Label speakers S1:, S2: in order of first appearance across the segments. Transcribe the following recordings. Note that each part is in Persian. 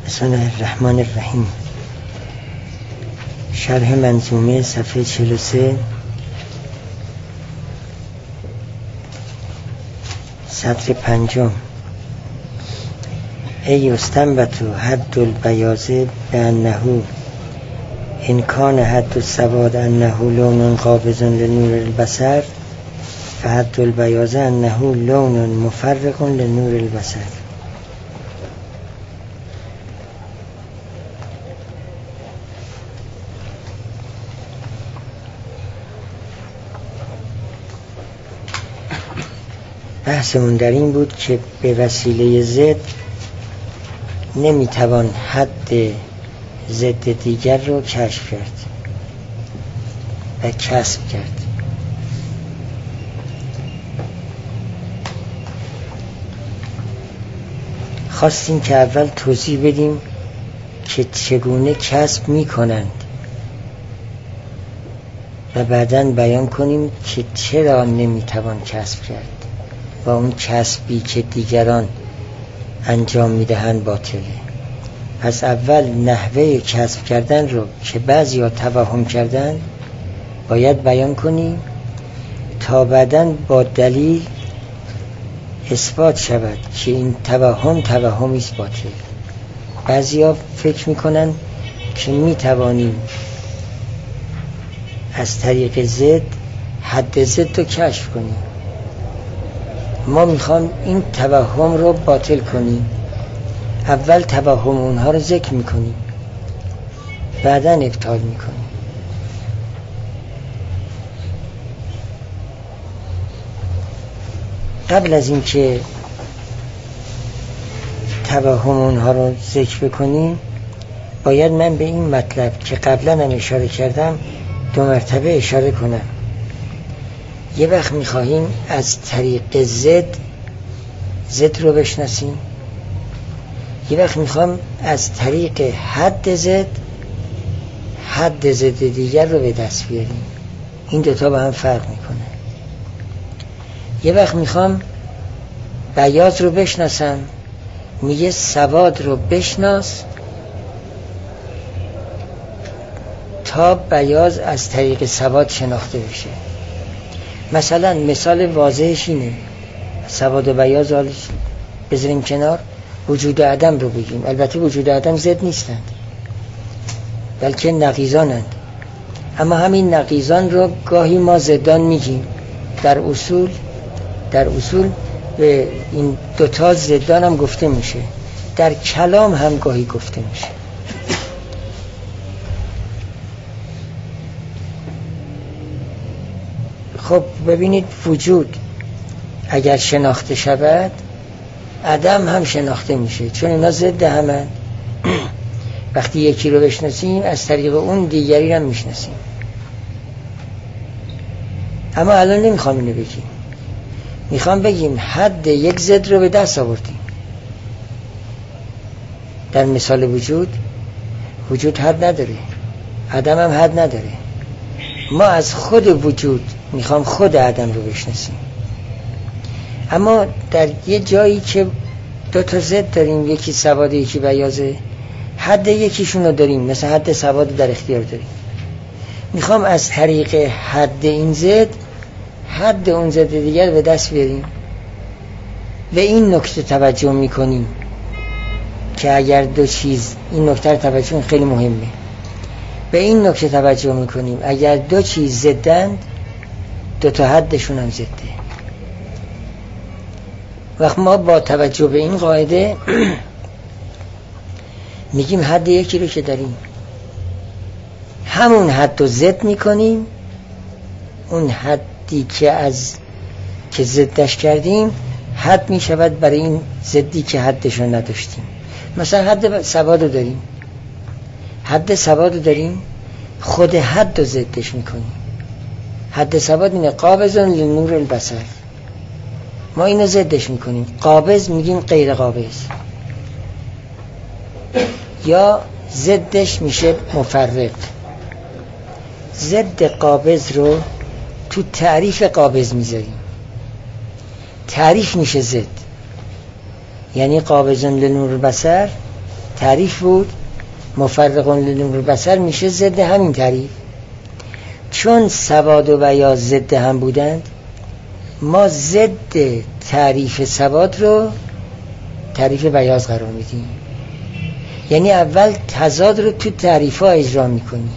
S1: بسم الله الرحمن الرحیم. شرح منظومه صفحه 43 سطر 5. ای یستنبط حد البیاض بانه ان کان حد السواد انه لون قابض لنور البصر فحد البیاض انه لون مفرق لنور البصر. بحثمون در این بود که به وسیله ضد نمیتوان حد ضد دیگر رو کشف کرد و کسب کرد. خواستیم که اول توضیح بدیم که چگونه کسب میکنند و بعداً بیان کنیم که چرا نمیتوان کسب کرد و اون کسبی که دیگران انجام میدهند باطله. پس اول نحوه کسب کردن رو که بعضیا توهم کردن باید بیان کنیم تا بعداً با دلیل اثبات شود که این توهمی است باطل. بعضیا فکر میکنن که میتوانیم از طریق ضد حد ضد رو کشف کنیم. ما میخوام این توهم رو باطل کنیم. اول توهم اونها رو ذکر میکنیم بعداً ابطال میکنیم. قبل از این که توهم اونها رو ذکر بکنیم باید من به این مطلب که قبلا هم اشاره کردم 2 مرتبه اشاره کنم. یه وقت میخواهیم از طریق ضد رو بشناسیم، یه وقت میخوام از طریق حد ضد دیگر رو به دست بیاریم. این دوتا با هم فرق میکنه. یه وقت میخوام بیاض رو بشناسم، میگه سواد رو بشناس تا بیاض از طریق سواد شناخته بشه. مثلا مثال واضحش اینه، سواد و بیاض بذاریم کنار، وجود عدم رو بگیم. البته وجود عدم ضد نیستند بلکه نقیضانند، اما همین نقیضان رو گاهی ما ضدان میگیم. در اصول به این دوتا ضدان هم گفته میشه، در کلام هم گاهی گفته میشه. خب ببینید، وجود اگر شناخته شود عدم هم شناخته میشه، چون اینا ضد همن. وقتی یکی رو بشناسیم از طریق اون دیگری رو میشناسیم. اما الان نمیخوام اینو بگیم، میخوام بگیم حد یک ضد رو به دست آوردیم. در مثال وجود حد نداره، عدم هم حد نداره. ما از خود وجود میخوام خود عدم رو بشناسیم. اما در یه جایی که 2 تا ضد داریم، یکی سواد یکی بیاضه، حد یکیشون رو داریم، مثلا حد سواد در اختیار داریم، میخوام از طریق حد این ضد حد اون ضد دیگر به دست بیاریم. به این نکته توجه میکنیم که اگر 2 چیز، این نکته توجه خیلی مهمه، به این نکته توجه میکنیم اگر 2 چیز ضدند 2 تا حدشون هم ضده. وقت ما با توجه به این قاعده میگیم حد یکی رو که داریم همون حد رو ضد میکنیم، اون حدی که ضدش کردیم حد میشود برای این ضدی که حدش رو نداشتیم. مثلا حد سواد رو داریم، خود حد رو ضدش میکنیم. حد سواد اینه قابض لنور البصر، ما اینو ضدش میکنیم. قابض میگیم غیر قابض، یا ضدش میشه مفرق. ضد قابض رو تو تعریف قابض میذاریم. تعریف میشه ضد، یعنی قابض لنور البصر تعریف بود، مفرقون لنور البصر میشه ضد همین تعریف. چون سواد و بیاض ضد هم بودند، ما ضد تعریف سواد رو تعریف بیاض قرار میدیم. یعنی اول تضاد رو تو تعریف ها اجرا میکنیم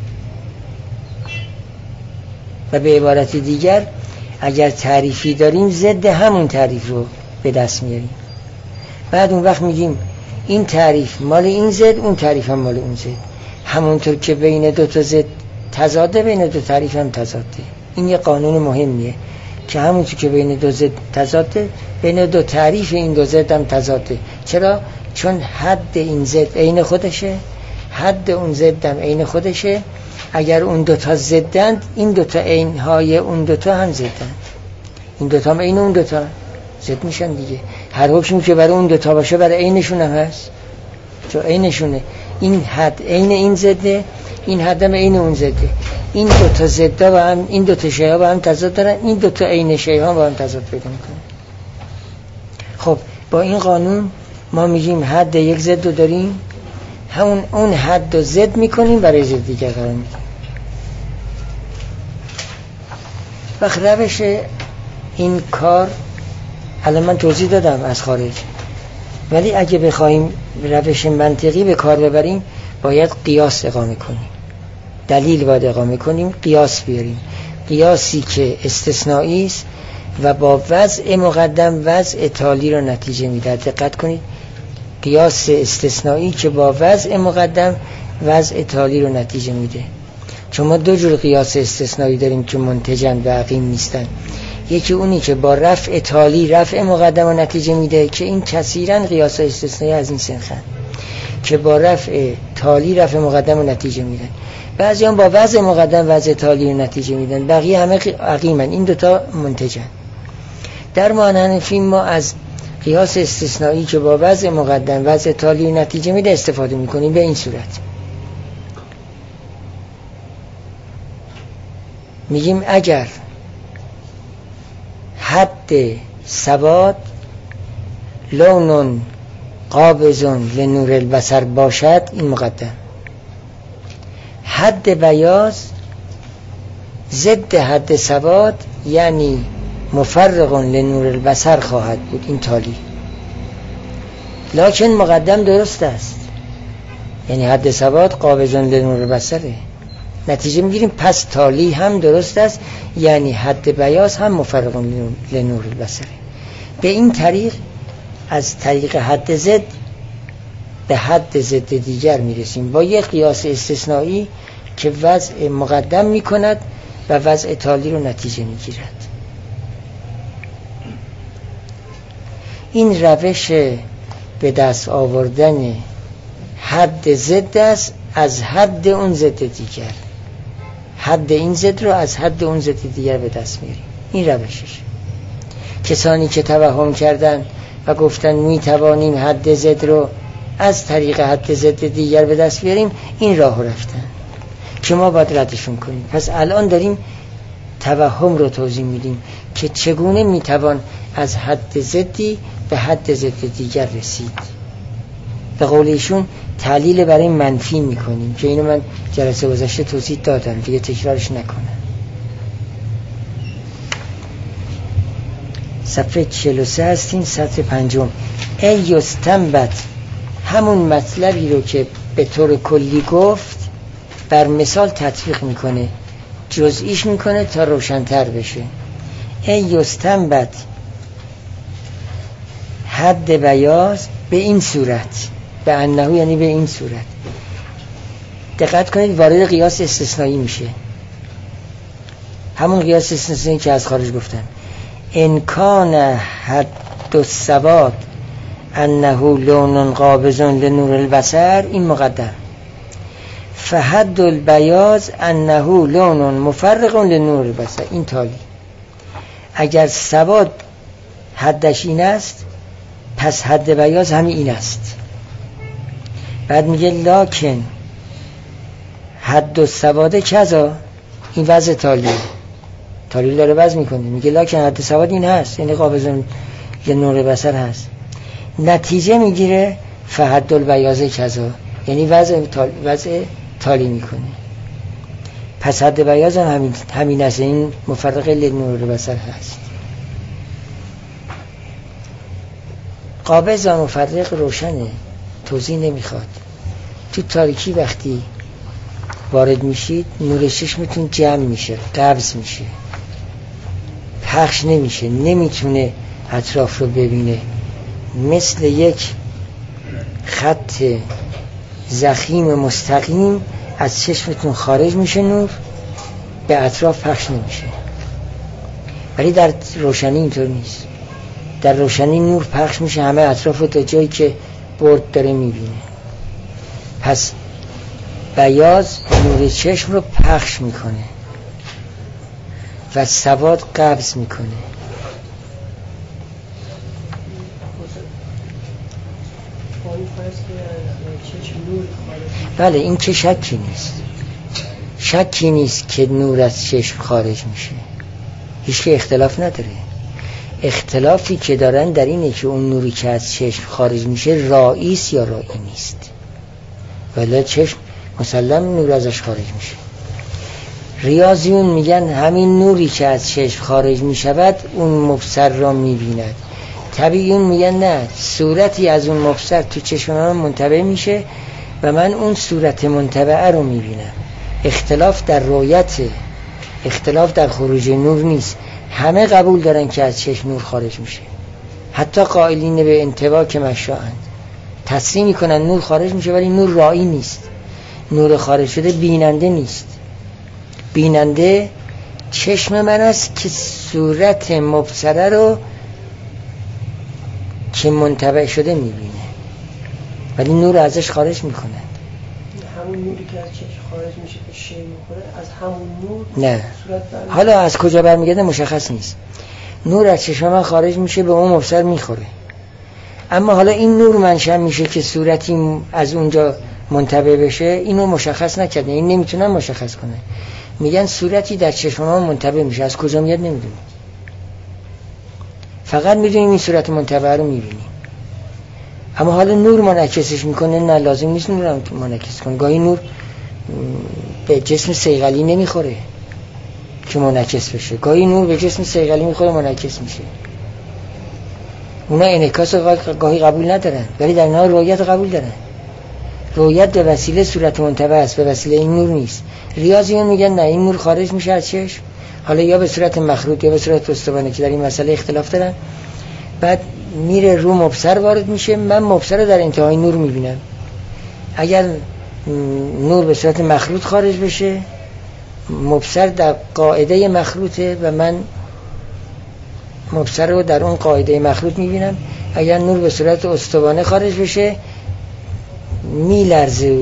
S1: و به عبارت دیگر اگر تعریفی داریم ضد همون تعریف رو به دست میاریم. بعد اون وقت میگیم این تعریف مال این ضد، اون تعریف هم مال اون ضد. همونطور که بین دو تا ضد تضاده، بین دو تعریف هم تضاده. این یه قانون مهمیه که همونطور که بین دو ضد تضاده، بین دو تعریف این دو ضد هم تضاده. چرا؟ چون حد این ضد عین خودشه، حد اون ضد هم عین خودشه. اگر اون دوتا ضدند، این دوتا عینهای اون دوتا هم ضدند. این دوتا هم عین اون دوتا ضد میشن دیگه. هر حکمی که برای اون دوتا باشه برای عینشون هم هست، چون عینشونه. این حد عین این ضده، این حد هم عین اون ضده. این دوتا ضدا با هم، این دوتا شیء با هم تضاد دارن، این دوتا عین شیء ها با هم تضاد پیدا میکنن. خب با این قانون ما میگیم حد یک ضد رو داریم، همون اون حد رو ضد میکنیم برای ضد دیگر قرار میدیم. وقت روش این کار الان من توضیح دادم از خارج، ولی اگه بخوایم روش منطقی به کار ببریم باید قیاس اقامه کنیم، دلیل باید اقامه کنیم، قیاس بیاریم. قیاسی که استثنایی است و با وضع مقدم وضع تالی رو نتیجه میده. دقت کنید، قیاس استثنایی که با وضع مقدم وضع تالی رو نتیجه میده. چون ما دو جور قیاس استثنایی داریم که منتجن و عقیم نیستن. یکی اونی که با رفع تالی رفع مقدم رو نتیجه میده که این کثیرا قیاس استثنایی از این سنخن که با رفع تالی رفع مقدم رو نتیجه میدن. بعضی هم با وضع مقدم وضع تالی رو نتیجه میدن، بقیه همه عقیمن. این دوتا منتجن. در معنی ما از قیاس استثنایی که با وضع مقدم وضع تالی رو نتیجه میده استفاده میکنیم به این صورت. میگیم اگر حد سواد لون قابض لنور البصر باشد، این مقدم. حد بیاض ضد حد سواد یعنی مفرق لنور البصر خواهد بود، این تالی. لکن مقدم درست است، یعنی حد سواد قابض لنور البصره. نتیجه میگیریم پس تالی هم درست است، یعنی حد بیاض هم مفرق لنور البصره. به این طریق از طریق حد ضد به حد ضد دیگر میرسیم با یک قیاس استثنایی که وضع مقدم میکند و وضع تالی رو نتیجه میگیرد. این روش به دست آوردن حد ضد است از حد اون ضد دیگر. حد این ضد رو از حد اون ضد دیگر به دست میاریم. این روشش. کسانی که توهم کردن و گفتن میتوانیم حد ضد رو از طریق حد ضد دیگر به دست بیاریم، این راه رفتن که ما باید ردشون کنیم. پس الان داریم توهم رو توضیح میدیم که چگونه میتوان از حد ضدی به حد ضد دیگر رسید. به قول ایشون تعلیل برای منفی میکنیم که اینو من جلسه گذشته توضیح دادم، دیگه تکرارش نکنم. صفحه 43 هستیم، سطر 5. ای یستنبط، همون مطلبی رو که به طور کلی گفت بر مثال تطبیق میکنه، جزئیش میکنه تا روشن‌تر بشه. ای یستنبط حد بیاض به این صورت، به انه یعنی به این صورت. دقت کنید وارد قیاس استثنایی میشه، همون قیاس استثنایی که از خارج گفتن. ان کان حد السواد انه لون قابض لنور البصر، این مقدم. فحد البیاض انه لون مفرق لنور البصر، این تالی. اگر سواد حدش این است پس حد بیاض همین این است. بعد میگه لکن حد السواد کذا، این وضع تالی داره وضع میکنه. میگه لکن حد سواد این هست، یعنی قابض لنور البصر هست. نتیجه میگیره فحد البیاض کذا، یعنی وضع تالی میکنه. پس حد بیاض هم همین است، این مفرق لنور بصر هست. قابض و مفرق روشنه، توضیح نمیخواد. تو تاریکی وقتی وارد میشید نور چشمتون جمع میشه، قبض میشه، پخش نمیشه، نمیتونه اطراف رو ببینه. مثل یک خط ضخیم مستقیم از چشمتون خارج میشه، نور به اطراف پخش نمیشه. ولی در روشنی اینطور نیست. در روشنی نور پخش میشه همه اطراف رو تا جایی که برد داره میبینه. پس بیاض نور چشم رو پخش میکنه و سواد قبض میکنه. بله، این که شکی نیست که نور از چشم خارج میشه. هیچ که اختلاف نداره. اختلافی که دارن در اینه که اون نوری که از چشم خارج میشه رایی است یا رایی نیست. ولی چشم مسلم نور ازش خارج میشه. ریاضیون میگن همین نوری که از چشم خارج میشود اون مبصر را میبیند. طبیعیون میگن نه، صورتی از اون مبصر تو چشم من منتبه میشه و من اون صورت منتبعه رو میبینم. اختلاف در رؤیت، اختلاف در خروج نور نیست. همه قبول دارن که از چشم نور خارج میشه. حتی قائلین به انطباع که مشاهند تصریح میکنن نور خارج میشه، ولی نور رایی نیست. نور خارج شده بیننده نیست. بیننده چشم من است که صورت مبصره رو که منتبع شده میبینه، ولی نور ازش خارج میکنه.
S2: همون نوری که از چشم خارج میشه که شی میکنه از همون نور
S1: نه. حالا از کجا برمیگرده مشخص نیست. نور از چشم من خارج میشه به اون مبصر میخوره، اما حالا این نور منشأ میشه که صورتی از اونجا منتبع بشه، اینو مشخص نکرده. این نمیتونن مشخص کنه. میگن صورتی در چشم ما منتبع میشه، از کجا میاد نمیدونیم. فقط میدونیم این صورت منتبع رو میبینیم. اما حالا نور منعکسش میکنه؟ نه، لازم نیست نور هم منعکس کنه. گاهی نور به جسم صیقلی نمیخوره که منعکس بشه، گاهی نور به جسم صیقلی میخوره منعکس میشه. اونا انعکاس گاهی قبول ندارن، ولی در نهایت رؤیت قبول دارن. رؤیت به وسیله صورت منتبع است، به وسیله این نور نیست. ریاضیون میگن نه، این نور خارج میشه از چشم، حالا یا به صورت مخروط یا به صورت استوانه که در این مسئله اختلاف دارن. بعد میره رو مبصر وارد میشه، من مبصر رو در انتهای نور میبینم. اگر نور به صورت مخروط خارج بشه، مبصر در قاعده مخروطه و من مبصر رو در اون قاعده مخروط میبینم. اگر نور به صورت استوانه خارج بشه، میلرزه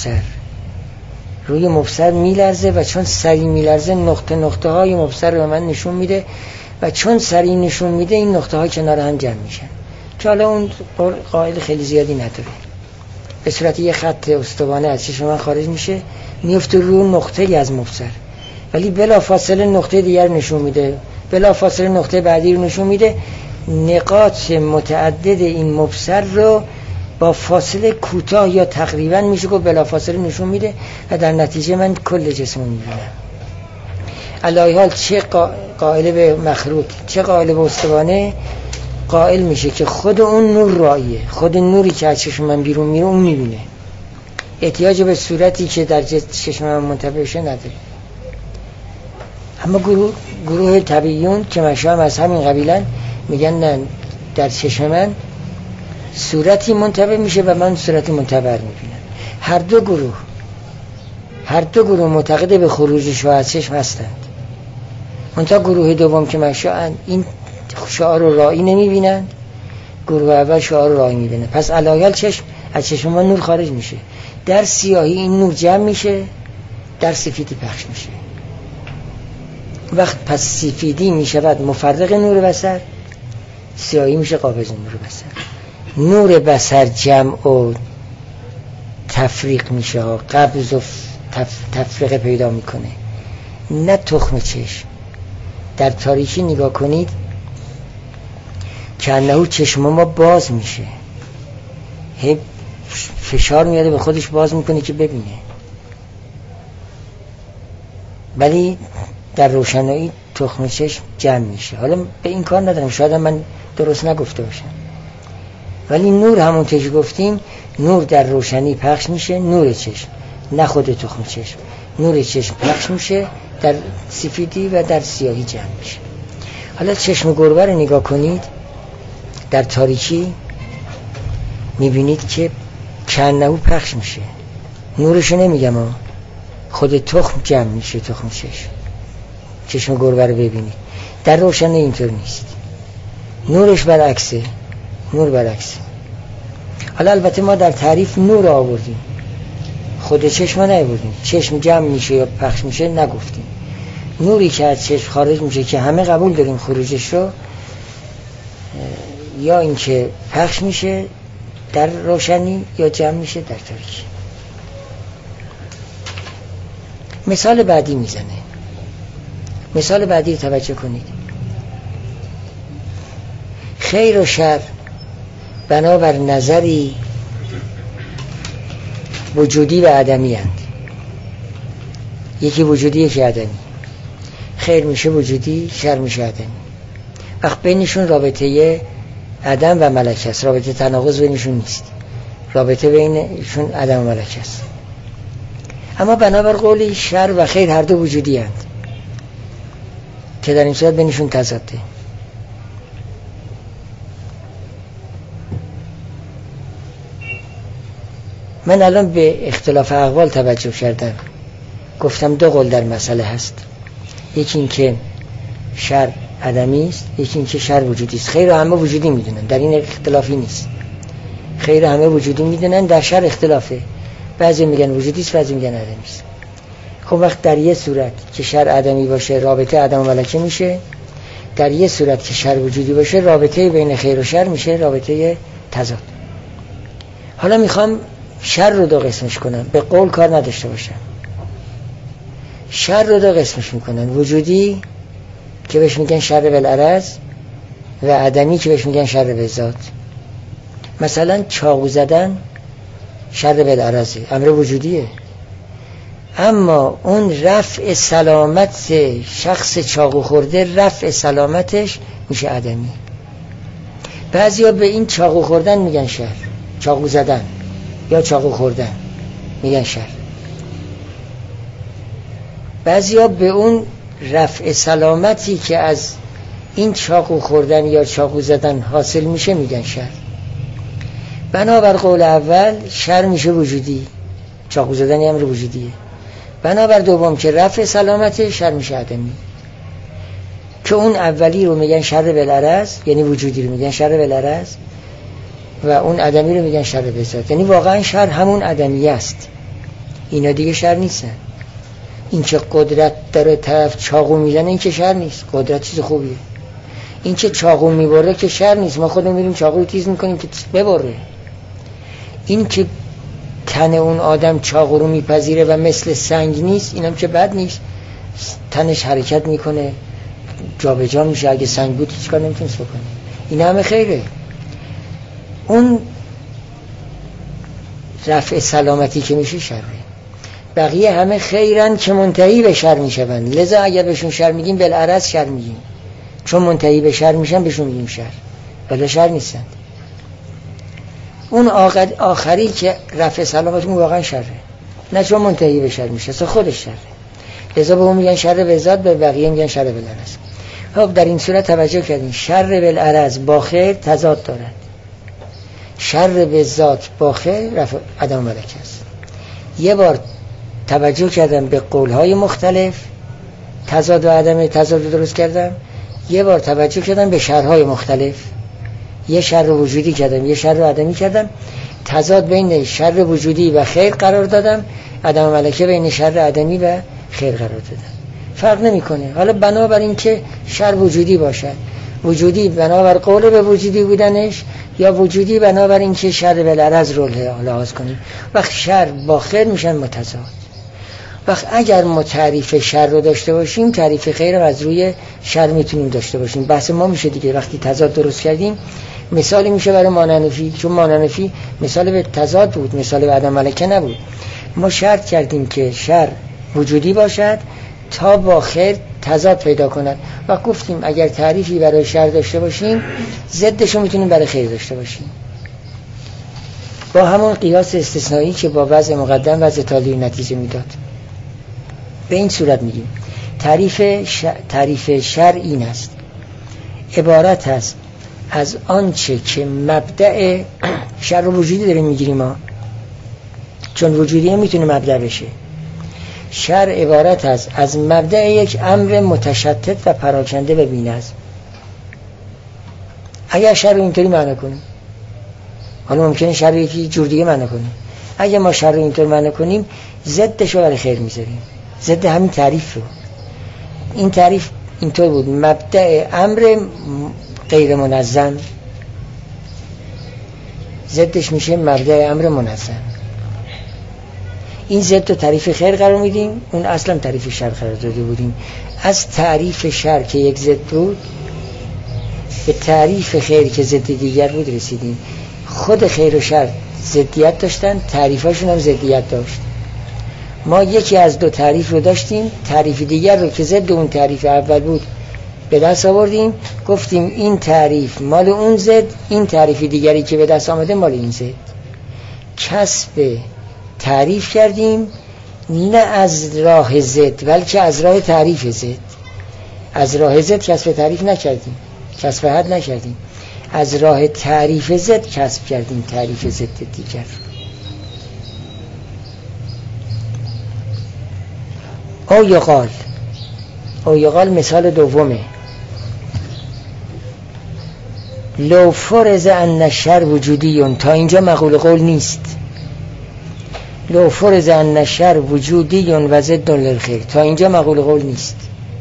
S1: روی مبصر میلرزه و چون سری میلرزه نقطه نقطه های مبصر رو من نشون میده و چون سری نشون میده این نقطه ها کنار هم جمع میشن، که حالا اون قاعده خیلی زیادی نداره. به صورت یه خط استوانه از چشم من خارج میشه، میفته روی نقطه از مبصر، ولی بلا فاصله نقطه دیگر نشون میده، بلا فاصله نقطه بعدی رو نشون میده. نقاط متعدد این مبصر رو با فاصله کوتاه یا تقریبا میشه که بلا فاصله نشون میده و در نتیجه من کل جسم رو میبینم. علی حال چه قائل به مخروط چه قائل به استوانه قائل میشه که خود اون نور راییه، خود نوری که از چشم من بیرون میره اون میبینه، احتیاج به صورتی که در چشم من منتبه شه نداره. اما گروه طبیعیون که مشام از همین قبیلن میگن نه، در چشم من صورتی منتبه میشه و من صورت منتبه میبینم. هر دو گروه معتقد به خروج شعاع از چشم هستند. منتها گروه دوم که مشاهند این شعاع رو رایی نمیبینند، گروه اول شعاع رو رایی میبینند. پس علایل چشم از چشم ما نور خارج میشه، در سیاهی این نور جمع میشه، در سفیدی پخش میشه. وقت پس سفیدی میشود مفرق نور بصر، سیاهی میشه قابض نور بصر. نور بصر جمع و تفریق میشه، قبض و تفریق پیدا میکنه، نه تخم چشم. در تاریکی نگاه کنید که انه چشم ما باز میشه، فشار میاره به خودش باز میکنه که ببینه. ولی در روشنایی تخم چشم جمع میشه. حالا به این کار ندارم، شاید من درست نگفته باشم، ولی نور همونطور که گفتیم نور در روشنی پخش میشه، نور چشم، نه خود تخم چشم. نور چشم پخش میشه در سفیدی و در سیاهی جمع میشه. حالا چشم گربه رو نگاه کنید، در تاریکی میبینید که کنهو پخش میشه. نورشو نمیگم، خود تخم جمع میشه. تخم چشم گربه رو ببینید، در روشنی اینطور نیست، نورش برعکسه. نور برعکسه. حالا البته ما در تعریف نور آوردیم، خود چشم نیاوردیم. چشم جمع میشه یا پخش میشه نگفتیم. نوری که از چشم خارج میشه که همه قبول داریم خروجش رو، یا اینکه پخش میشه در روشنی یا جمع میشه در تاریکی. مثال بعدی میزنه. مثال بعدی توجه کنید. خیر و شر بنابر نظری وجودی و عدمی هستند. یکی وجودی یکی عدمی. خیر میشه وجودی، شر میشه عدمی. وقت بینشون رابطه عدم و ملک است. رابطه تناقض بینشون نیست. رابطه بینشون عدم و ملک است. اما بنابر قولی شر و خیر هر دو وجودی هستند که در این صورت بینشون تضاده. من الان به اختلاف اقوال توجه کردم. گفتم دو قول در مسئله هست. یکی این که شر عدمی است، یکی این که شر وجودی است. خیر همه وجودی میدونن، در این اختلافی نیست. خیر همه وجودی میدونن، در شر اختلافه. بعضی میگن وجودی است، بعضی میگن عدمی است. خب وقت در یه صورت که شر عدمی باشه رابطه عدم و ملکه میشه، در یه صورت که شر وجودی باشه رابطه بین خیر و شر میشه رابطه تضاد. حالا میخوام شر رو دو قسمش کنم، به قول کار نداشته باشم. شر رو دو قسمش میکنن، وجودی که بهش میگن شر بالعرض و عدمی که بهش میگن شر بالذات. مثلا چاقو زدن شر بالعرضه، امر وجودیه، اما اون رفع سلامت شخص چاقو خورده، رفع سلامتش میشه عدمی. بعضیا به این چاقو خوردن میگن شر، چاقو زدن یا چاقو خوردن میگن شر. بعضیا به اون رفع سلامتی که از این چاقو خوردن یا چاقو زدن حاصل میشه میگن شر. بنابر قول اول شر میشه وجودی، چاقو زدن یه امر وجودیه. بنابر دوم که رفع سلامت، شر میشه عدمی. که اون اولی رو میگن شر بالعرض، یعنی وجودی رو میگن شر بالعرض، و اون عدمی رو میگن شر بالذات، یعنی واقعا شر همون عدمی است. اینا دیگه شر نیستن. این که قدرت داره طرف چاقو میزنه این که شر نیست، قدرت چیز خوبیه. این که چاقو میبره که شر نیست، ما خودمون میریم چاقو رو تیز میکنیم که ببره. این که تن اون آدم چاقو رو میپذیره و مثل سنگ نیست، اینم که بد نیست، تنش حرکت میکنه، جا به جا میشه. اگه سنگ بود هیچ کار نمیتونست بکنه. این همه خیره. اون رفع سلامتی که میشه شره. بقیه همه خیرن که منتهی به شر میشون. لذا اگر بهشون شر میگیم بالعرض شر میگیم، چون منتهی به شر میشن بهشون میگیم شر، ولی شر نیستن. اون آخری که رفع سلامت اون واقعا شره، نه چون منتهی به شر میشه، اصلا خودش شره. لذا به اون میگن شر بالذات، به بقیه میگن شر بالعرض. خب در این صورت توجه کردین شر بالعرض با خیر تضاد دارد. شر بالذات با خیر رفع عدم ملک است. یه بار توجه کردم به قولهای مختلف، تضاد و عدم تضاد درست کردم. یه بار توجه کردم به شرهای مختلف، یه شر وجودی کردم یه شر عدمی کردم. تضاد بین شر وجودی و خیر قرار دادم، عدم ملکه بین شر عدمی و خیر قرار دادم. فرق نمیکنه. حالا بنابر این که شر وجودی باشد، وجودی بنابر قول به وجودی بودنش، یا وجودی بنابر این که شر بالعرض رو لحاظ کنیم، وقت شر با خیر میشن متضاد. وقت اگر ما تعریف شر رو داشته باشیم، تعریف خیر رو از روی شر میتونیم داشته باشیم. بحث ما میشه دیگه وقتی تضاد درست کردیم، مثالی میشه برای ماننفی، چون ماننفی مثال به تضاد بود، مثال به عدم ملکه نبود. ما شرط کردیم که شر وجودی باشد تا با خیر تضاد پیدا کند و گفتیم اگر تعریفی برای شر داشته باشیم، ضدش رو میتونیم برای خیر داشته باشیم، با همون قیاس استثنایی که با وضع مقدم وضع تالی نتیجه میداد. به این صورت میگیم تعریف شر این است: عبارت است از آنچه که مبدأ شر رو وجودی داریم میگیریم ما، چون وجودی میتونه مبدأ بشه. شر عبارت است از مبدأ یک امر متشتت و پراکنده به بی‌نظم. اگر شر رو اینطوری معنی کنیم، حالا ممکنه شر رو یکی جور دیگه معنی کنیم، اگه ما شر رو اینطور معنی کنیم، ضدش رو برای خیر میذاریم، ضد همین تعریف رو. این تعریف اینطور بود: مبدأ امر غیر منظم، ضدش میشه مبدأ امر منظم. این ضد رو تعریف خیر قرار میدیم، اون اصلا تعریف شر قرار داده بودیم. از تعریف شر که یک ضد بود به تعریف خیر که ضد دیگر بود رسیدیم. خود خیر و شر ضدیت داشتن، تعریفاشون هم ضدیت داشت. ما یکی از دو تعریف رو داشتیم، تعریف دیگر رو که ضد اون تعریف اول بود به دست آوردیم، گفتیم این تعریف مال اون ضد، این تعریف دیگری که به دست آمده مال این ضد. کسب تعریف کردیم، نه از راه ضد بلکه از راه تعریف ضد. از راه ضد کسب تعریف نکردیم، کسب حد نکردیم، از راه تعریف ضد کسب کردیم تعریف ضد دیگر. او یقال مثال دومه: لو فرض ان الشر وجودی. تا اینجا مقول قول نیست. لو فرض ان الشر وجودی و ضد للخیر، تا اینجا مقول قول نیست.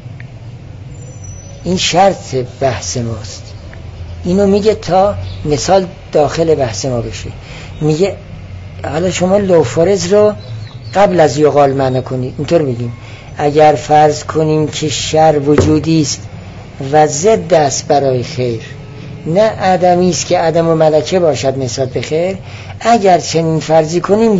S1: این شرط بحث ماست. اینو میگه تا مثال داخل بحث ما بشه. میگه حالا شما لو فرض رو قبل از یقال معنی کنید. اینطور میگیم اگر فرض کنیم که شر وجودی است و ضد است برای خیر، نه عدمی است که عدم و ملکه باشد نسبت به خیر، اگر چنین فرضی کنیم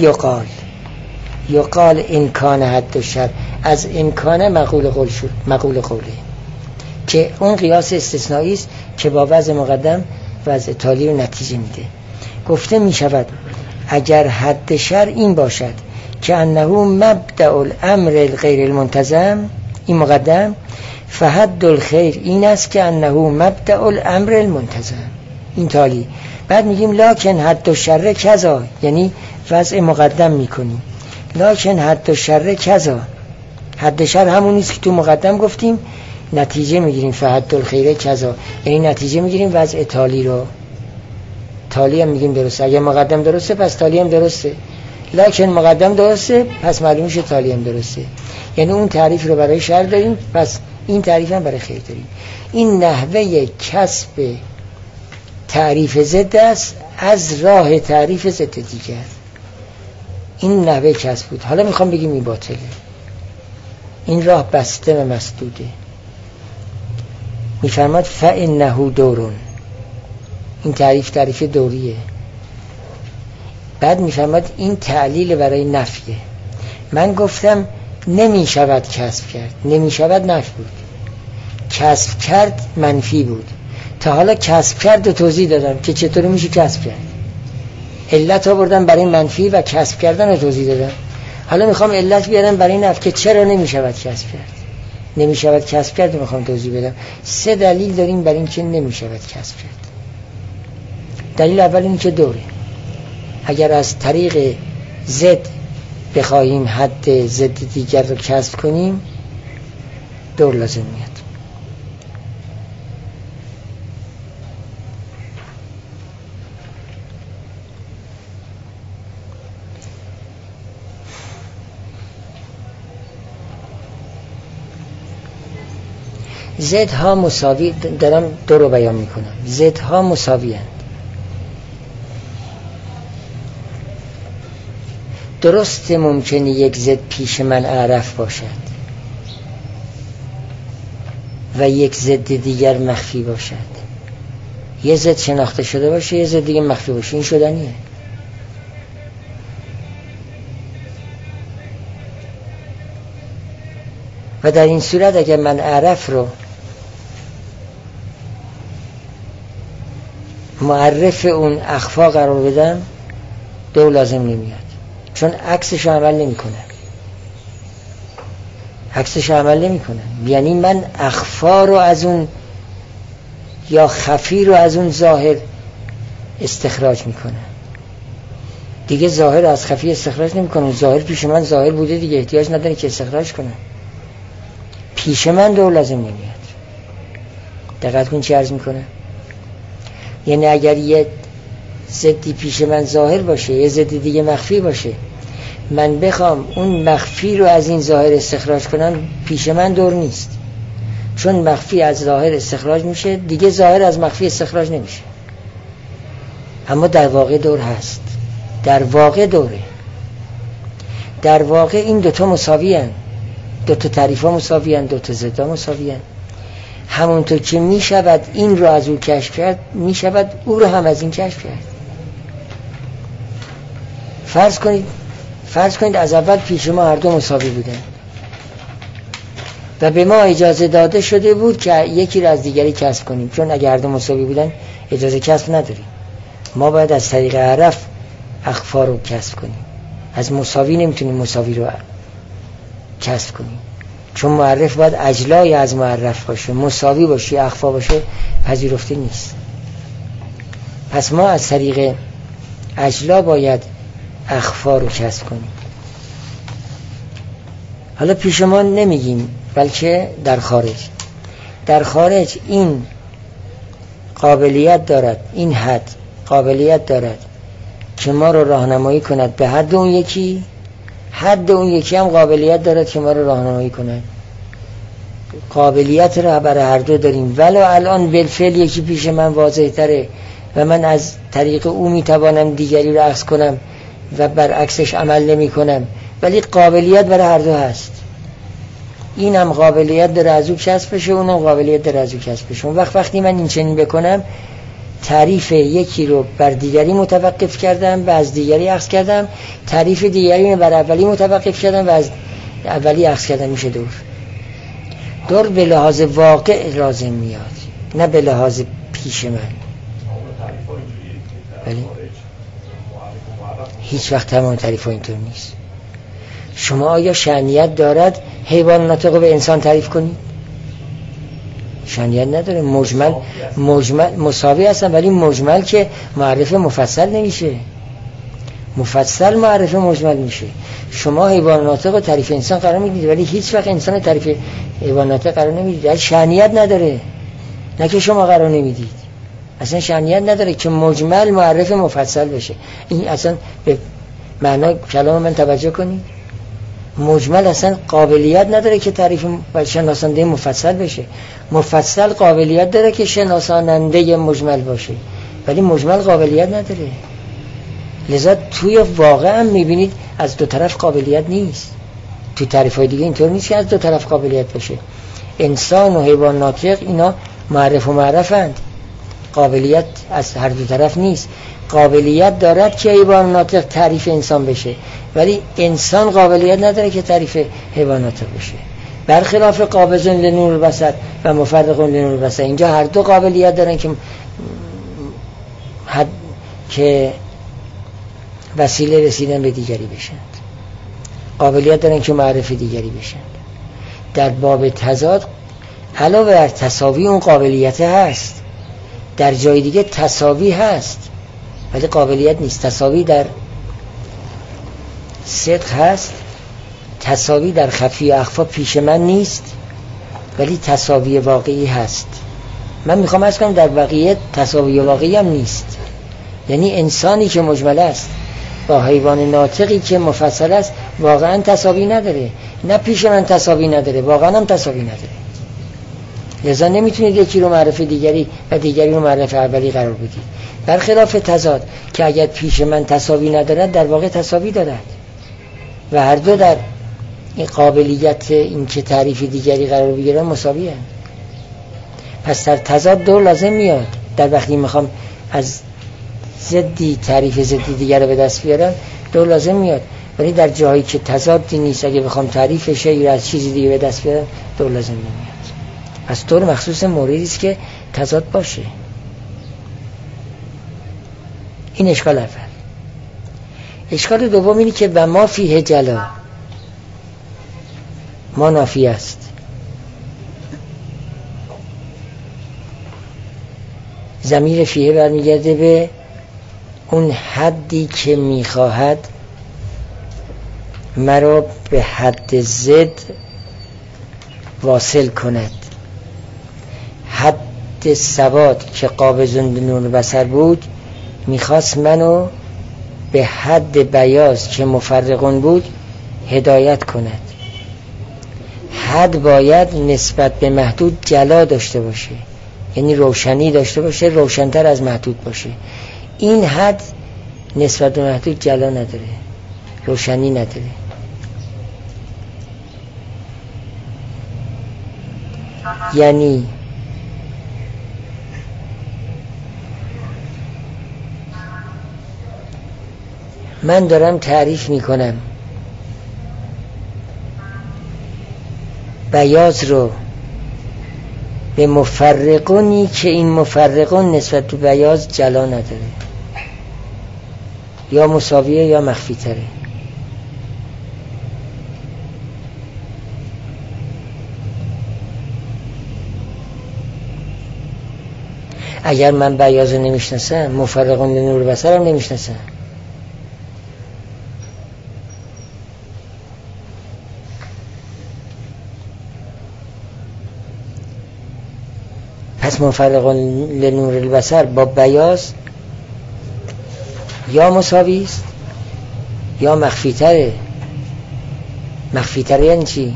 S1: یقال امکان حد و شر. از امکانه مقول قول شد، مقول قوله، که اون قیاس استثنایی است که با وضع مقدم وضع تالی رو نتیجه میده. گفته میشود اگر حد شر این باشد که انه مبدأ الامر غیر المنتظم، این مقدم، فحد الخیر این است که انه مبدأ الامر المنتظم، این تالی. بعد میگیم لکن حد الشر کذا، یعنی وضع مقدم میکنیم. لکن حد الشر کذا، حد شر همون نیست که تو مقدم گفتیم، نتیجه میگیریم فحد الخیر کذا، یعنی نتیجه میگیریم وضع تالی رو. تالی هم میگیم درسته، اگه مقدم درسته پس تالی هم درسته، لکن مقدم درسته پس معلوم میشه تالی هم درسته. یعنی اون تعریف رو برای شر داریم، پس این تعریف هم برای خیر داریم. این نحوه کسب تعریف ضد است از راه تعریف ضد دیگر. این نحوه کسب بود. حالا میخوام بگیم این باطله، این راه بسته و مسدوده. میفرماد فإنه دورون، این تعریف دوریه. بعد میفرماد این تعلیل برای نفیه. من گفتم نمیشود کسب کرد، نمیشود نفی بود، کسب کرد منفی بود. تا حالا کسب کرد و توضیح دادم که چطوری میشه کسب کرد، علت آوردم برای منفی و کسب کردن رو توضیح دادم. حالا میخوام علت بیارم برای نفی که چرا نمیشود کسب کرد. نمیشود کسب کرد رو میخوام توضیح بدم. 3 دلیل داریم برای اینکه نمیشود کسب کرد. دلیل اول این که دوره، اگر از طریق ضد بخواهیم حد ضد دیگر رو کسب کنیم دور لازم میاد. ضدها مساوی، دارم دو رو بیان میکنم، ضدها مساوی اند. درست ممکنه یک ضد پیش من اعرف باشد و یک ضد دیگر مخفی باشد، یه ضد شناخته شده باشه یه ضد دیگه مخفی باشه، این شدنیه. و در این صورت اگر من اعرف رو معرف اون اخفا قرار بدم دو لازم نمیاد، چون عکسش عمل نمیکنه. یعنی من اخفا رو از اون یا خفی رو از اون ظاهر استخراج میکنه، دیگه ظاهر از خفی استخراج نمیکنه. ظاهر پیش من ظاهر بوده دیگه، احتیاج نداره که استخراج کنه. پیش من دو لازم نمیاد. دقت کن چی عرض میکنه. یعنی اگر یه ضدی پیش من ظاهر باشه یه ضد دیگه مخفی باشه، من بخوام اون مخفی رو از این ظاهر استخراج کنم پیش من دور نیست، چون مخفی از ظاهر استخراج میشه دیگه ظاهر از مخفی استخراج نمیشه. اما در واقع دور هست، در واقع دوره. در واقع این دوتا مساوی هن، دوتا تعریف ها مساوی هن، دوتا ضد ها مساوی هن. همونطور که میشود این رو از او کشف کرد میشود او رو هم از این کشف کرد. فرض کنید از اول پیش ما هر دو مساوی بودن و به ما اجازه داده شده بود که یکی رو از دیگری کسب کنیم، چون اگر هر دو مساوی بودن اجازه کسب نداریم. ما باید از طریق عرف اخفا رو کسب کنیم، از مساوی نمیتونیم مساوی رو کسب کنیم، چون معرف باید اجلای از معرف باشه، مساوی باشه، اخفا باشه پذیرفته نیست. پس ما از طریق اجلا باید اخفا رو کسب کنیم. حالا پیش ما نمیگیم، بلکه در خارج این قابلیت دارد، این حد قابلیت دارد که ما رو راهنمایی کند به حد اون یکی، حد اون یکی هم قابلیت دارد که ما رو راهنمایی کند. قابلیت رو برای هر دو داریم، ولو الان بالفعل یکی پیش من واضح تره و من از طریق او میتوانم دیگری رو عکس کنم و برعکسش عمل نمی کنم، ولی قابلیت برای هر دو هست. این هم قابلیت داره از او کسب بشه، اونم قابلیت داره از او کسب بشه. اون وقتی من این چنین بکنم تعریف یکی رو بر دیگری متوقف کردم و از دیگری عکس کردم، تعریف دیگری رو بر اولی متوقف کردم و از اولی عکس کردم، میشه دور به لحاظ واقع لازم میاد، نه به لحاظ پیش من. ولی هیچ وقت تمام تعریف ها اینطور نیست. شما آیا شأنیت دارد حیوان ناطق به انسان تعریف کنید؟ شأنیت نداره. مجمل مساوی هستن، ولی مجمل که معرف مفصل نمیشه، مفصل معرف مجمل میشه. شما حیوان ناطق و تعریف انسان قرار میدید، ولی هیچ وقت انسان تعریف حیوان ناطق قرار نمیدید. شأنیت نداره، نه که شما قرار نمیدید. اصلا شأنیت نداره که مجمل معرف مفصل بشه. این اصلا به معنای کلام من توجه کنید. مجمل اصلا قابلیت نداره که تعریف و شناسنده مفصل بشه. مفصل قابلیت داره که شناساننده مجمل باشه، ولی مجمل قابلیت نداره. لذا توی واقع هم میبینید از دو طرف قابلیت نیست. توی تعریف‌های دیگه اینطور نیست که از دو طرف قابلیت باشه. انسان و حیوان ناطق اینا معرف و معرفند، قابلیت از هر دو طرف نیست. قابلیت دارد که حیوان ناطق تعریف انسان بشه، ولی انسان قابلیت نداره که تعریف حیوان ناطق بشه. برخلاف قابض لنور البصر و مفرق لنور البصر، اینجا هر دو قابلیت دارن که وسیله رسیدن به دیگری بشند، قابلیت دارن که معرف دیگری بشند. در باب تضاد علاوه بر تساوی اون قابلیت هست، در جای دیگه تساوی هست ولی قابلیت نیست. تساوی در صدق هست، تساوی در خفی و اخفا پیش من نیست، ولی تساوی واقعی هست. من میخوام عرض کنم در واقعیت تساوی واقعی هم نیست. یعنی انسانی که مجمل است با حیوان ناطقی که مفصل است واقعا تساوی نداره، نه پیش من تساوی نداره، واقعا هم تساوی نداره. لذا نمیتونید یکی رو معرف دیگری و دیگری رو معرف اولی قرار بدید. برخلاف تضاد که اگر پیش من تساوی ندارد در واقع تساوی دارد. و هر دو در این قابلیت این که تعریف دیگری قرار بگیرن مساوی هست. پس در تضاد دو لازم میاد. در وقتی میخوام از ضدی تعریف ضدی دیگر رو به دست بیارم دو لازم میاد، ولی در جایی که تضادی نیست اگه بخوام تعریف شیء از چیزی دیگه به دست بیارم دو لازم نمیاد. پس دو مخصوص موردی است که تضاد باشه. این اشکال اول. اشکال دوم اینه که و ما فیه جلا، ما نافی است. ضمیر فیه برمیگرده به اون حدی که میخواهد مرا به حد زد واصل کند. حد ثبات که قابض نور بصر بود میخواست منو به حد بیاض که مفرقون بود هدایت کند. حد باید نسبت به محدود جلا داشته باشه، یعنی روشنی داشته باشه، روشن‌تر از محدود باشه. این حد نسبت به محدود جلا نداره، روشنی نداره. یعنی من دارم تعریف میکنم بیاض رو به مفرقونی که این مفرقون نسبت به بیاض جلا نداره، یا مساویه یا مخفی تره. اگر من بیاض رو نمیشناسم مفرقون نور بصر هم نمیشناسم. پس مفرقون لنور البصر با بیاض یا مساوی است یا مخفی تره. مخفی تره یعنی چی؟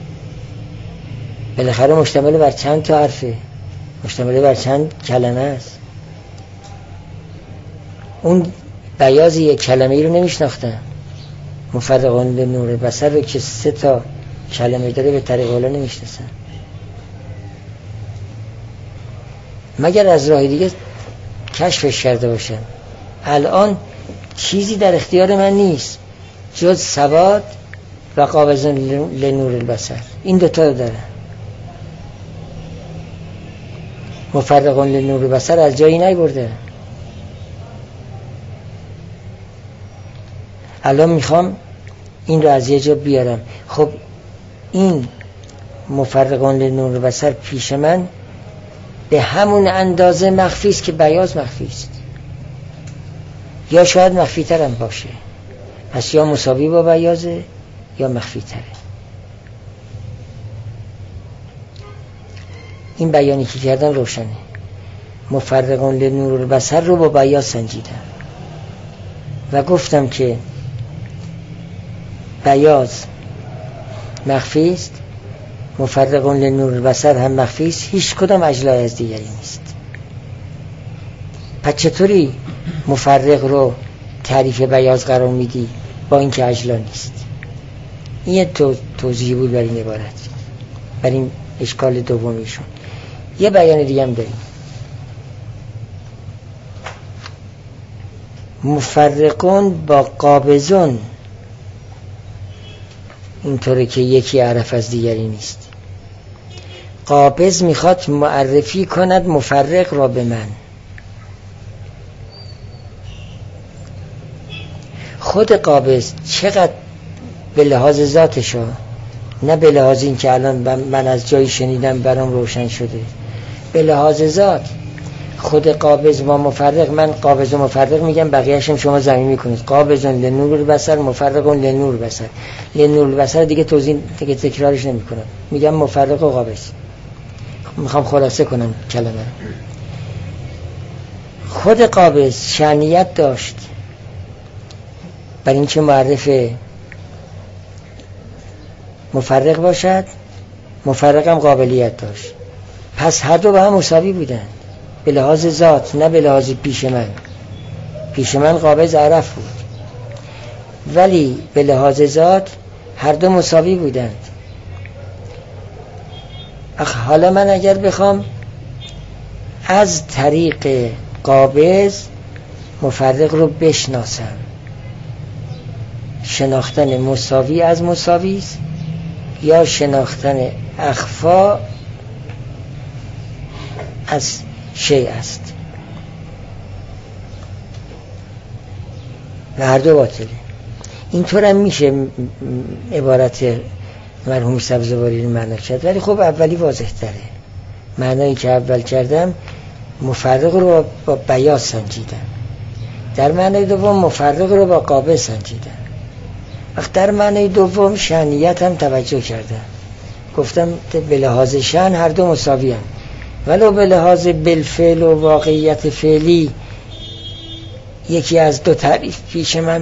S1: بالاخره مشتمل بر چند تا حرفه، مشتمل بر چند کلمه است. اون بیاض یک کلمه ای رو نمیشناختن، مفرقون لنور البصر رو که 3 تا کلمه داره به طریق اولا نمیشناسن، مگر از راه دیگه کشفش کرده باشم. الان چیزی در اختیار من نیست جز ثبات و قابض لنور البصر. این دوتا رو دارن. مفرقون لنور البصر از جایی نیبرده. الان میخوام این رو از یه جا بیارم. خب این مفرقون لنور البصر پیش من به همون اندازه مخفی است که بیاض مخفی است، یا شاید مخفی تر هم باشه. پس یا مساوی با بیاضه یا مخفی تره. این بیانی که کردم روشنه. مفرقون لنور البصر رو با بیاض سنجیدم و گفتم که بیاض مخفی است، مفرقون لنور البصر هم مخفی است، هیچ کدام اجلای از دیگری نیست. پس چطوری مفرق رو تعریف بیاض قرار میدی با اینکه اجلا نیست؟ این یه توضیح بود بر این عبارت، بر این اشکال دومیشون. یه بیان دیگه هم داریم. مفرقون با قابضون اینطوره که یکی عرف از دیگری نیست. قابض میخواد معرفی کند مفرق را به من. خود قابض چقدر به لحاظ ذاتشا، نه به لحاظ این که الان من از جایی شنیدم برام روشن شده، به لحاظ ذات خود قابض با مفرق. من قابض و مفرق میگم، بقیه‌اشم شما زمین میکنید. قابضون لنور البصر، مفرقون لنور البصر. لنور البصر دیگه توضیح دیگه تکرارش نمیکنم، میگم مفرق و قابض. میخوام خلاصه کنم کلمه. خود قابض شأنیت داشت برای اینکه معرف مفرق باشد، مفرق هم قابلیت داشت. پس هر دو با هم مساوی بودن به لحاظ ذات، نه به لحاظ پیش من. پیش من قابض عرف بود ولی به لحاظ ذات هر دو مساوی بودند. حالا من اگر بخوام از طریق قابض مفرق رو بشناسم، شناختن مساوی از مساوی است یا شناختن اخفا از شیء است، و هر دو باطله. اینطور هم میشه عبارت مرحوم سبزواری رو معنا کرد، ولی خب اولی واضح تره. معنایی که اول کردم مفرق رو با بیاض سنجیدم، در معنای دوم مفرق رو با قابض سنجیدم. وقت در معنای دوم شأنیت هم توجه کردم، گفتم به لحاظ شأن هر دو مساوی هم، ولو به لحاظ بالفعل و واقعیت فعلی یکی از دو تعریف پیش من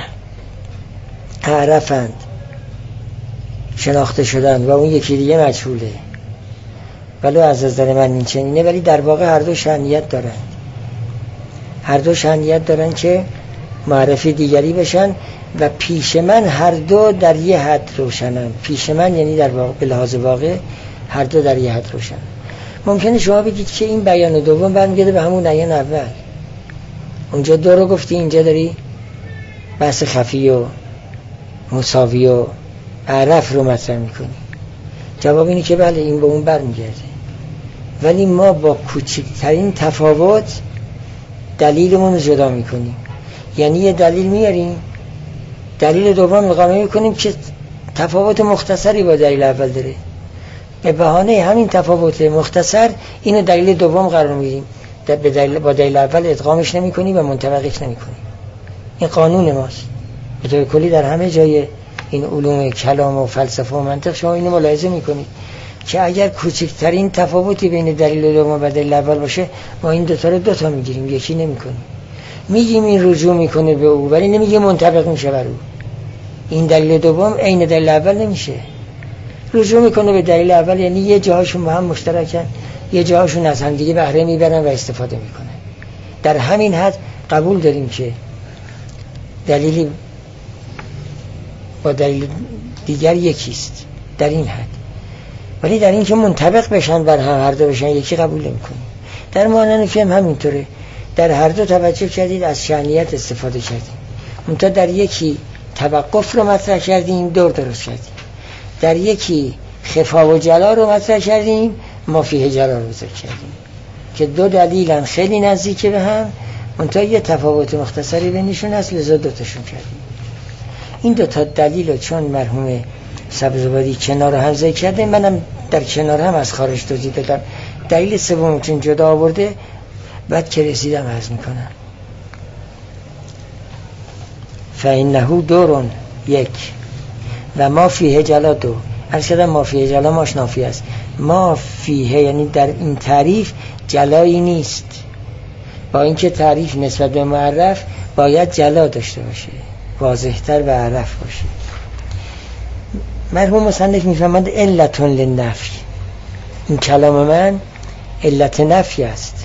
S1: عرفند، شناخته شدن، و اون یکی دیگه مجهوله، ولو از نظر من این چنینه، ولی در واقع هر دو شأنیت دارن، هر دو شأنیت دارن که معرفی دیگری بشن، و پیش من هر دو در یه حد روشنن. پیش من یعنی در واقع به لحاظ واقع هر دو در یه حد روشن. ممکنه شما بگید که این بیان دوم برمیگرده به همون بیان اول، اونجا دو رو گفتی، اینجا داری بحث خفی و مساوی و عرف رو مطرح میکنی. جواب اینه که بله این به اون برمیگرده، ولی ما با کوچکترین تفاوت دلیلمون رو جدا میکنیم. یعنی یه دلیل میاریم، دلیل دوم اقامه میکنیم که تفاوت مختصری با دلیل اول داره، به بهانه همین تفاوت مختصر اینو دلیل دوم قرار میدیم، با دلیل اول ادغامش نمیکنیم و منطبقش نمیکنیم. این قانون ماست به طور کلی در همه جای این علوم کلام و فلسفه و منطق. شما اینو ملاحظه میکنید که اگر کوچکترین تفاوتی بین دلیل دوم و دلیل اول باشه، ما این دوتا رو دوتا میگیریم، یکی نمیکنیم. میگیم این رجوع میکنه به او، ولی نمیگیم منطبق میشه بر او. این دلیل دوم عین دلیل اول نمیشه. رجوع میکنه به دلیل اول یعنی یه جاهاشون با هم مشترکن، یه جاهاشون از هم دیگه بهره میبرن و استفاده میکنن. در همین حد قبول داریم که دلیلی با دلیل دیگر یکیست در این حد، ولی در این که منطبق بشن بر هم، هر دو بشن یکی، قبول نمی‌کنیم. در معنی که همینطوره، در هر دو توجه کردید، از شأنیت استفاده کردیم، منتها در یکی توقف رو مطرح کردیم، دور درست کردیم، در یکی خفا و جلا رو مطرح کردیم، ما فیه جلا رو ذکر کردیم که دو دلیلن خیلی نزدیک به هم، منتها یه تفاوت مختصری بینشون هست، لذا دوتاشون کردیم. این دوتا دلیل رو چون مرحوم سبزواری کنار هم ذکر کرده، منم در کنار هم از خارج توضیح دادم. دلیل سوم چون جدا آورده، بعد که رسیدم عرض میکنم. فإنه دورون یک و ما فیه جلا دو. عرض کردم ما فیه جلا ماش نافی است. ما فیه یعنی در این تعریف جلایی نیست، با اینکه تعریف نسبت به معرف باید جلا داشته باشه، واضح‌تر و عرف باشه. مرحوم مصنف میفهمند علتون للنفی، این کلام من علت نفی است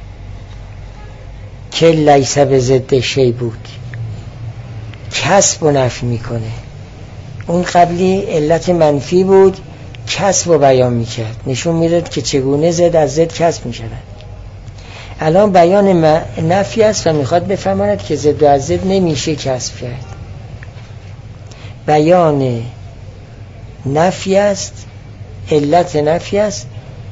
S1: که لیس به ضد شی بود، کسب و نفی میکنه. اون قبلی علت منفی بود، کسب و بیان میکرد، نشون میداد که چگونه ضد از ضد کسب میشود. الان بیان نفی است و میخواد بفهماند که ضد و از ضد نمیشه کسب کرد. بیان نفی است، علت نفی است،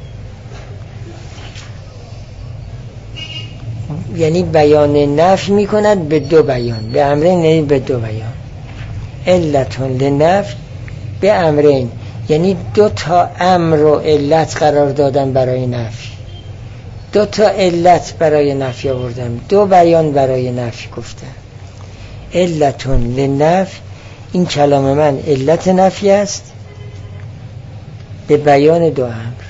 S1: یعنی بیان نفی میکند به دو بیان، به امرین یعنی به دو بیان. علتون لنفی به امرین یعنی دو تا امر و علت قرار دادن برای نفی، دو تا علت برای نفی آوردم، دو بیان برای نفی گفتم. علتون لنفی، این کلام من علت نفی است به بیان دو امر،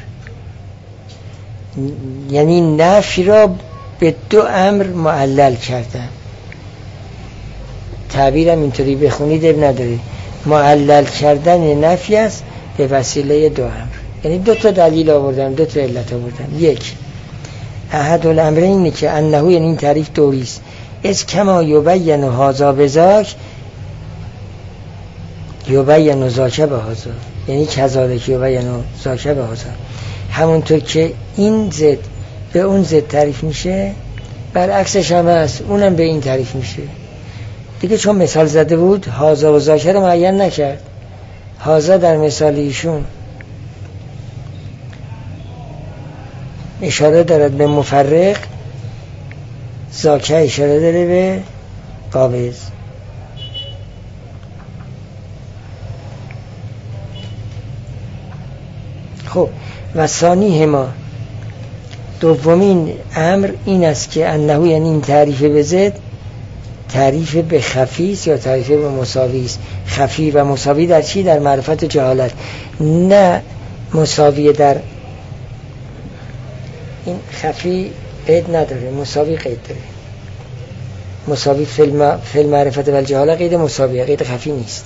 S1: یعنی نفی را به دو امر معلل کردم. تعبیرم اینطوری بخونید اب نداره، معلل کردن نفی است به وسیله دو امر، یعنی دو تا دلیل آوردم، دو تا علت آوردم. یک، احد الامرین اینه که انه، یعنی این تعریف دوری است، از کما یبین هذا بذاک، یبین ذاک بهذا، یعنی کذالک یبین ذاک بهذا، همونطور که این ضد به اون ضد تعریف میشه برعکسش هم هست، اونم به این تعریف میشه دیگه. چون مثال زده بود هذا و ذاک رو معین نکرد. هذا در مثال ایشون اشاره دارد به مفرق، ذاک اشاره داره به قابض. خب و ثانی ما، دومین امر این است که انه، یعنی این تعریف به ضد تعریف به خفی است یا تعریف به مساوی است. خفی و مساوی در چی؟ در معرفت جهالت. نه مساوی در این خفی قید نداره، مساوی قید داره. مساوی فی معرفت و جهالت قید مساوی، قید خفی نیست.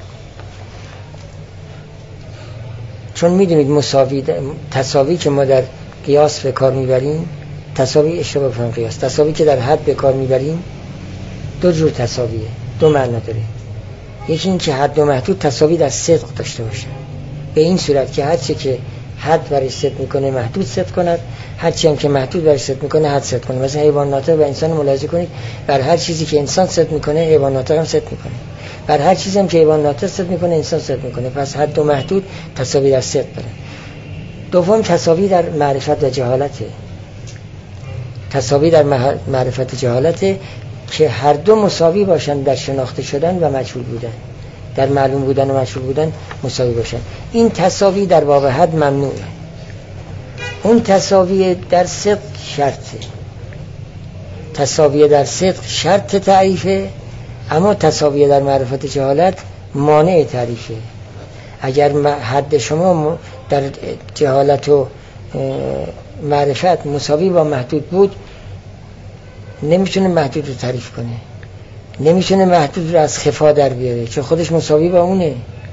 S1: چون میدونید مساوی تساوی که ما در قیاس به کار میبریم، تساوی اشتباه بفهم قیاس، تساوی که در حد به کار میبریم دو جور تساویه، دو معنا داره. یکی این که حد و محدود تساوی در صدق داشته باشه، به این صورت که هرچی که حد برش صدق میکنه محدود صدق کند، هرچی هم که محدود برش صدق میکنه حد صدق کنه. مثلا حیوان ناطق و انسان ملاحظه کنید، بر هر چیزی که انسان صدق میکنه حیوان ناطق هم صدق میکنه، بر هر چیزی هم که حیوان ناطق صدق میکنه انسان صدق میکنه. پس حد و محدود تساوی در صدق داره. دوم تساوی در معرفت و جهالته. تساوی در معرفت جهالته که هر دو مساوی باشن در شناخته شدن و مجهول بودن، در معلوم بودن و مجهول بودن مساوی باشن. این تساوی در باب حد ممنوعه. اون تساوی در صدق شرطه. تساوی در صدق شرط تعریفه، اما تساوی در معرفت جهالت مانع تعریفه. اگر حد شما در جهالت و معرفت مساوی با محدود بود، نمیتونه محدود رو تعریف کنه، نمیتونه محدود رو از خفا در بیاره، چون خودش مساوی با اونه.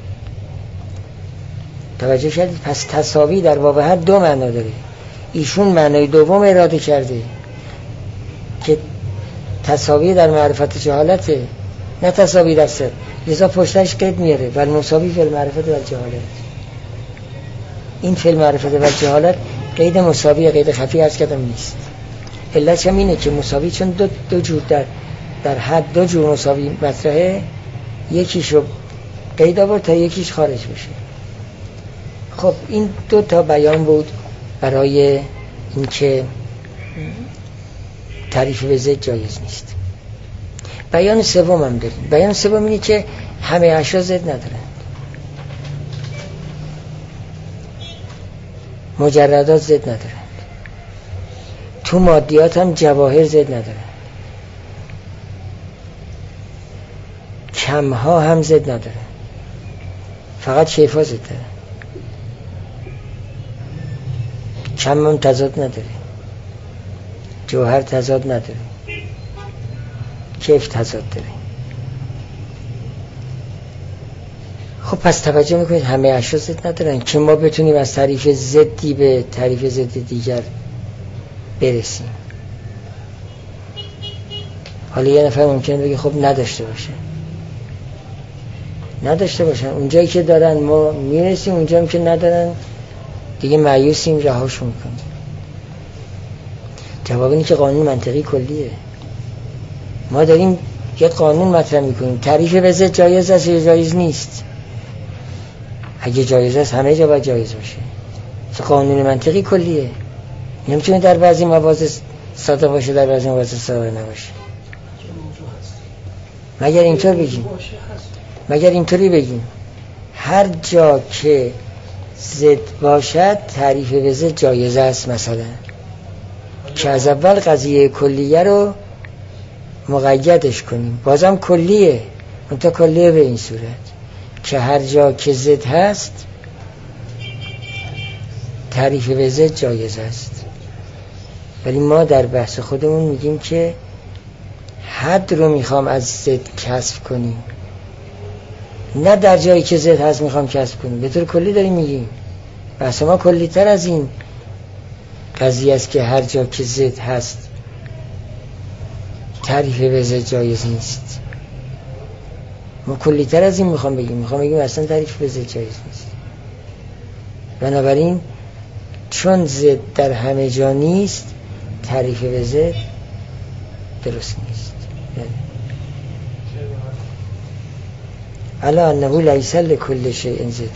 S1: توجه کردید؟ پس تساوی در باب حد دو معنا داره. ایشون معنای دوم اراده کرده که تساوی در معرفت جهالته، نه تساوی در صدق. لذا پشتش قید میاره بل مساوی فی المعرفت و الجهالت. این فی المعرفت و الجهالت قید مساوی، قید خفی عرض کردم نیست. علتش هم اینه که مساوی چون دو جور در حد دو جور مساوی مطرحه، یکیشو قید آورد تا یکیش خارج بشه. خب این دو تا بیان بود برای اینکه تعریف به ضد جایز نیست. بیان سوم هم داریم. بیان سوم اینه که همه اشیا ضد ندارن. مجردات ضد ندارن، تو مادیات هم جواهر ضد ندارن، کمها هم ضد ندارن، فقط شیفا ضد دارن. کم هم تضاد نداره، جوهر تضاد نداره، کیف تضاد داره. خب پس توجه میکنید همه اشیا ضد ندارن که ما بتونیم از تعریف ضدی به تعریف ضد دیگر برسیم. حالا یه نفر ممکنه بگه خب نداشته باشن اونجایی که دارن ما میرسیم، اونجایی که ندارن دیگه مایوسیم، رهاشون میکنیم. جواب اینه که قانون منطقی کلیه. ما داریم یه قانون مطرح میکنیم، تعریف به ضد جایز است یا جایز نیست. اگه جایز است همه جا باید جایز باشه. قانون منطقی کلیه، نمیتونه در بعضی مواضع صادق باشه، در بعضی مواضع صادق نباشه. مگر اینطوری بگیم هر جا که ضد باشد تعریف به ضد جایز است، مثلا که از اول قضیه کلیه رو مقیدش کنیم، بازم کلیه، منتها کلیه به این صورت که هر جا که ضد هست تعریف به ضد جایز است. ولی ما در بحث خودمون میگیم که حد رو میخوام از ضد کسب کنیم، نه در جایی که ضد هست میخوام کسب کنیم. به طور کلی داریم میگیم، بحث ما کلی تر از این قضیه است که هر جا که ضد هست تعریف به ضد جایز نیست. ما کلی‌تر از این میخوام بگیم اصلا تعریف به ضد جایز نیست. بنابراین چون ضد در همه جا نیست تعریف به ضد درست نیست. الا انه لیس لکل شیء ضد.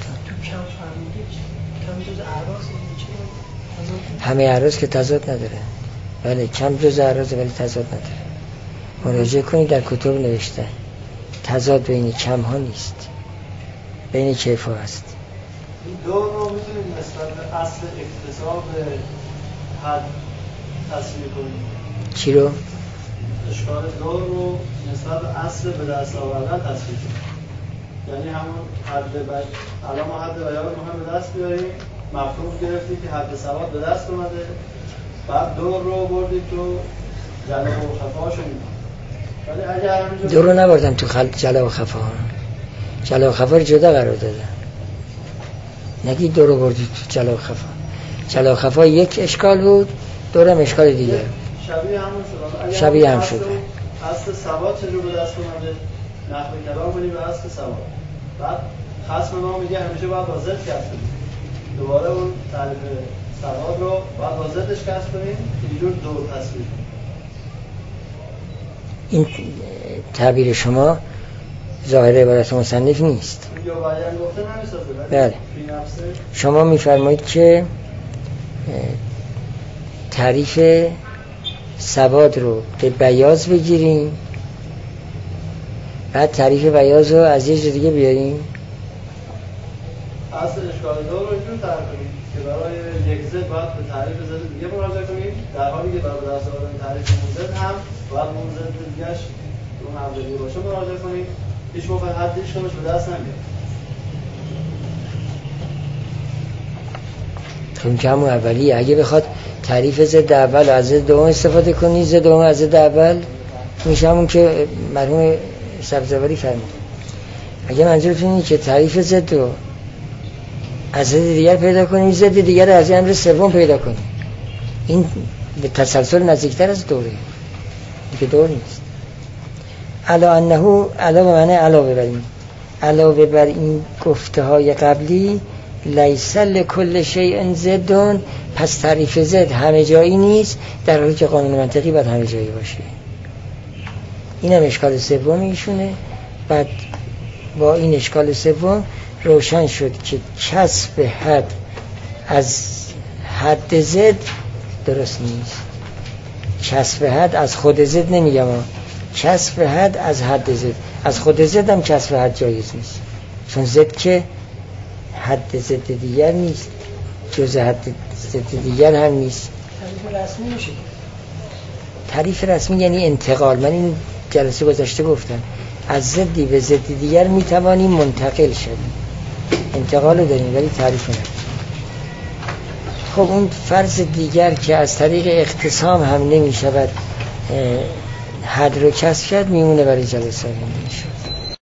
S1: همه اعراض که تضاد نداره. بله کم جز اعراض ولی تضاد نداره. مراجعه کنید در کتب نوشته تضاد بین کم ها نیست، بین کیف ها هست.
S3: این دو رو میتونید نسبت به اصل اکتساب حد تصویر کنید.
S1: چی رو؟
S3: اشکال دو رو نسبت به اصل به دست آوردن تصویر کنید. یعنی همون حد الان ما حد بیان رو هم به دست بیاریم، مفهوم گرفتیم که حد ثبات به دست اومده، بعد دور رو بردید تو جلب و خفا شدید. ولی اگر
S1: دور رو نبردم تو جلب و خفا، جلب و خفا رو جدا قرار دادم. نگی دور رو بردید تو جلب و خفا. جلب و خفا یک اشکال بود، دورم اشکال دیگه.
S3: شبیه همون شد.
S1: شبیه هم شده.
S3: اصل ثبات چجور به دست اومده؟ نحو کلام کنیم به اصل ثبات. بعد خصم ما میگه همیشه باید با ضد کسب کنیم. دوباره اون تعریف ثبات رو باید با ضدش کسب کنیم، اینجور دور تصویر کنیم.
S1: این تعبیر شما ظاهر عبارت مصنف نیست.
S3: یا بیان گفته نمیسازه.
S1: بله. شما میفرمایید که تعریف سواد رو به بیاض بگیریم، بعد تعریف بیاض رو از یه جای دیگه بیاریم.
S3: اصل اشکال دو رو اینجور تعریف کنیم که برای یک ضد باید به تعریف ضد دیگه مراجعه کنیم، در حالی که برای دست آوردن تعریف ضد هم باید اون ضد دیگه‌اش اون همزدی باشه مراجعه کنیم. هیچ موقع حدش کنش به دست نمیاد.
S1: خیلی که همون اولیه. اگه بخواد تعریف ضد اول و از ضد دوم استفاده کنی، ضد دوم از ضد اول میشه همون که مرحوم سبزواری فرمود. اگه منظورتون اینه که تعریف ضد رو از ضد دیگر پیدا کنیم، ضد دیگر رو از امر سوم پیدا کنیم، این به تسلسل نزدیکتر از دوره، این که دور نیست. علا انه علاوه معنی علاوه بر این، علاوه بر این گفته های قبلی لیس لکل شیء ضد، پس تعریف ضد همه جایی نیست، در حالی که قانون منطقی باید همه جایی باشه. این هم اشکال سوم ایشونه. بعد با این اشکال سوم روشن شد که کسب حد از حد ضد درست نیست. کسب حد از خود ضد نمیگم، کسب حد از حد ضد. از خود ضد هم کسب حد جایز نیست، چون ضد که حد ضد دیگر نیست، جز حد ضد دیگر هم نیست.
S2: تعریف رسمی میشه.
S1: تعریف رسمی یعنی انتقال. من این جلسه گذشته گفتم از ضدی به ضد دیگر میتوانیم منتقل شدیم، انتقال رو داریم ولی تعریف نداریم. خب اون فرض دیگر که از طریق اختصام هم نمی شود حد رو کسب کرد میمونه برای جلسه آینده.